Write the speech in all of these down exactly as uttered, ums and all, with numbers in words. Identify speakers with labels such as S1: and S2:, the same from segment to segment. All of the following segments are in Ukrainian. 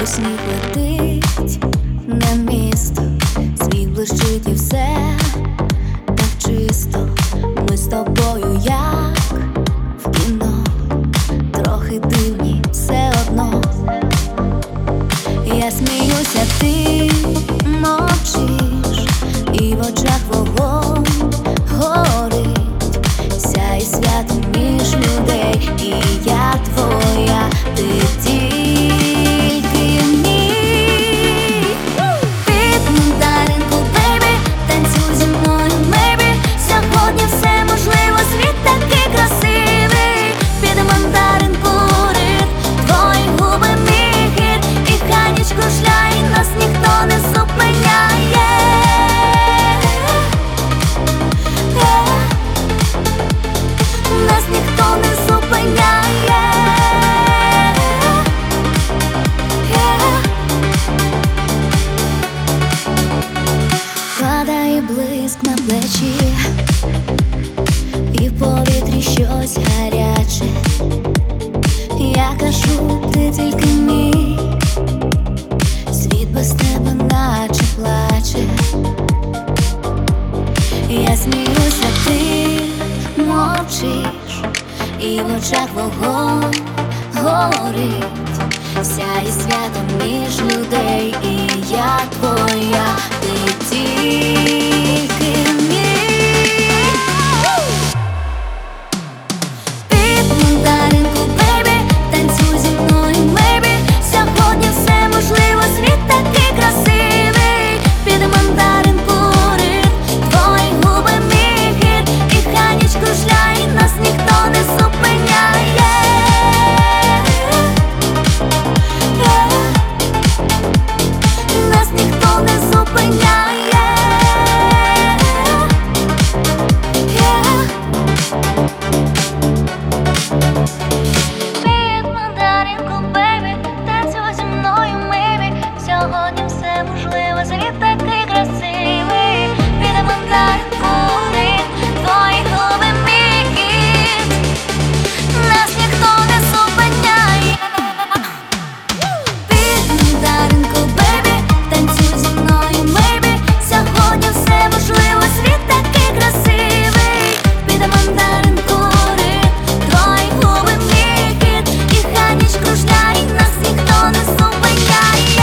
S1: сніг летить на місто, світ блищить і все так чисто. Ми з тобою, як в кіно, трохи дивні все одно. Я сміюся, ти мовчиш, і в очах вогонь горить, сяє свято між людей, і я твоя, ти тільки мій. Під мандаринку, бейбі, танцюй зі мною, мейбі, сьогодні все можливо, світ такий красивий. Під мандаринку ритм, твої губи мій хід, і хай ніч кружляє, нас ніхто не зупиняє. Нас ніхто не зупиняє. Падає блиск на плечі, і в повітрі щось гаряче. Я кажу, ти тільки мій, світ без тебе наче плаче. Я сміюся, ти мовчиш, і в очах вогонь горить, сяє свято між людей, і я твоя, ти тільки мій. Під мандаринку, бейбі, танцюй зі мною, мейбі, сьогодні все можливо, світ такий красивий. Під мандаринку ритм, твої губи мій хід, і хай ніч кружляє, нас ніхто не зупиняє. Нас ніхто не зупиняє. Під мандаринку, бейбі, танцюй зі мною, мейбі, сьогодні все можливо, світ такий красивий. Під мандаринку ритм, твої губи мій хід, нас ніхто не зупиняє. Під мандаринку, бейбі, танцюй зі мною, мейбі, сьогодні все можливо, світ такий красивий. Під мандаринку ритм, твої губи мій хід, і хай ніч кружляє, нас ніхто не зупиняє.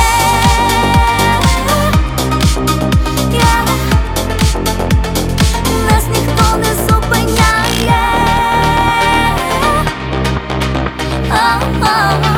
S1: Нас ніхто не зупиняє.